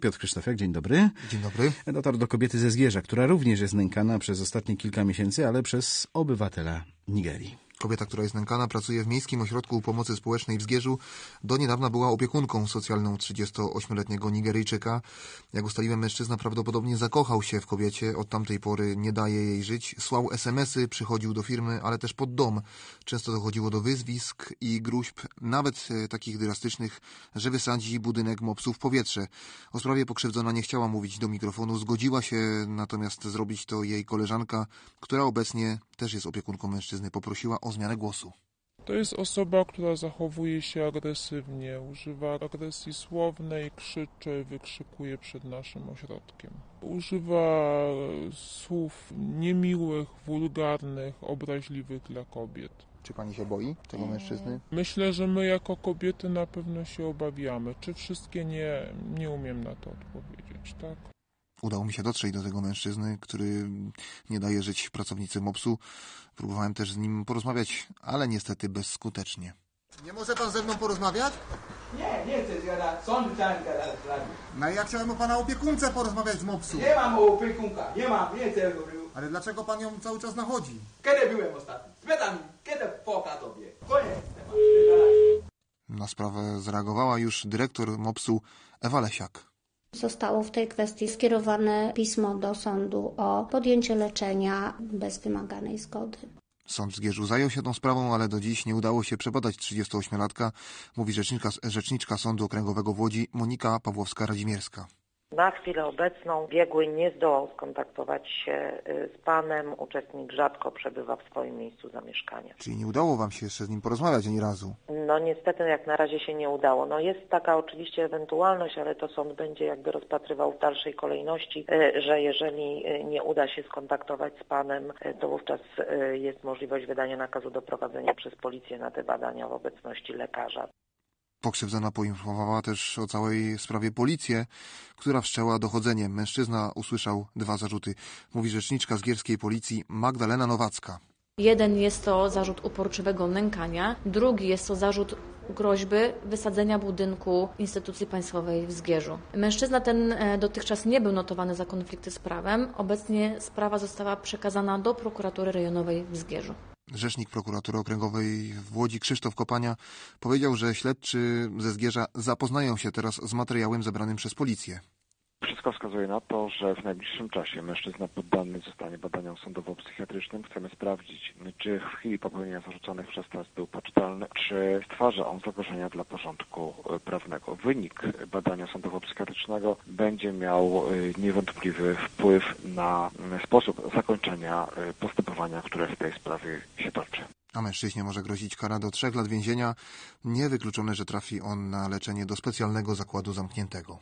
Piotr Krzysztofiak, dzień dobry. Dzień dobry. Dotarł do kobiety ze Zgierza, która również jest nękana przez ostatnie kilka miesięcy, ale przez obywatela Nigerii. Kobieta, która jest nękana, pracuje w Miejskim Ośrodku Pomocy Społecznej w Zgierzu. Do niedawna była opiekunką socjalną 38-letniego Nigeryjczyka. Jak ustaliłem, mężczyzna prawdopodobnie zakochał się w kobiecie. Od tamtej pory nie daje jej żyć. Słał SMS-y, przychodził do firmy, ale też pod dom. Często dochodziło do wyzwisk i gruźb, nawet takich drastycznych, że wysadzi budynek MOPS-u w powietrze. O sprawie pokrzywdzona nie chciała mówić do mikrofonu. Zgodziła się natomiast zrobić to jej koleżanka, która obecnie też jest opiekunką mężczyzny. Poprosiła o zmianę głosu. To jest osoba, która zachowuje się agresywnie, używa agresji słownej, krzyczy, wykrzykuje przed naszym ośrodkiem. Używa słów niemiłych, wulgarnych, obraźliwych dla kobiet. Czy pani się boi tego mężczyzny? Myślę, że my jako kobiety na pewno się obawiamy. Czy wszystkie nie umiem na to odpowiedzieć, tak? Udało mi się dotrzeć do tego mężczyzny, który nie daje żyć pracownicy MOPS-u. Próbowałem też z nim porozmawiać, ale niestety bezskutecznie. Nie może pan ze mną porozmawiać? Nie chcę zgadać. Sąd gadać. No ja chciałem o pana opiekunce porozmawiać z MOPS-u. Nie mam opiekunka. Nie chcę robił. Ale dlaczego pan ją cały czas nachodzi? Kiedy byłem ostatni? Spytam, kiedy foka tobie? Koniec. Na sprawę zareagowała już dyrektor MOPS-u Ewa Lesiak. Zostało w tej kwestii skierowane pismo do sądu o podjęcie leczenia bez wymaganej zgody. Sąd w Zgierzu zajął się tą sprawą, ale do dziś nie udało się przebadać 38-latka, mówi rzeczniczka Sądu Okręgowego w Łodzi Monika Pawłowska-Radzimierska. Na chwilę obecną biegły nie zdołał skontaktować się z panem. Uczestnik rzadko przebywa w swoim miejscu zamieszkania. Czyli nie udało wam się jeszcze z nim porozmawiać ani razu? No niestety jak na razie się nie udało. No jest taka oczywiście ewentualność, ale to sąd będzie jakby rozpatrywał w dalszej kolejności, że jeżeli nie uda się skontaktować z panem, to wówczas jest możliwość wydania nakazu doprowadzenia przez policję na te badania w obecności lekarza. Pokrzywdzona poinformowała też o całej sprawie policję, która wszczęła dochodzenie. Mężczyzna usłyszał 2 zarzuty, mówi rzeczniczka zgierskiej policji Magdalena Nowacka. Jeden jest to zarzut uporczywego nękania, drugi jest to zarzut groźby wysadzenia budynku instytucji państwowej w Zgierzu. Mężczyzna ten dotychczas nie był notowany za konflikty z prawem. Obecnie sprawa została przekazana do prokuratury rejonowej w Zgierzu. Rzecznik prokuratury okręgowej w Łodzi Krzysztof Kopania powiedział, że śledczy ze Zgierza zapoznają się teraz z materiałem zebranym przez policję. Wszystko wskazuje na to, że w najbliższym czasie mężczyzna poddany zostanie badaniom sądowo-psychiatrycznym. Chcemy sprawdzić, czy w chwili popełnienia zarzuconych przestępstw był poczytalny, czy stwarza on zagrożenia dla porządku prawnego. Wynik badania sądowo-psychiatrycznego będzie miał niewątpliwy wpływ na sposób zakończenia postępowania, które w tej sprawie się toczy. A mężczyźnie może grozić kara do 3 lat więzienia. Niewykluczone, że trafi on na leczenie do specjalnego zakładu zamkniętego.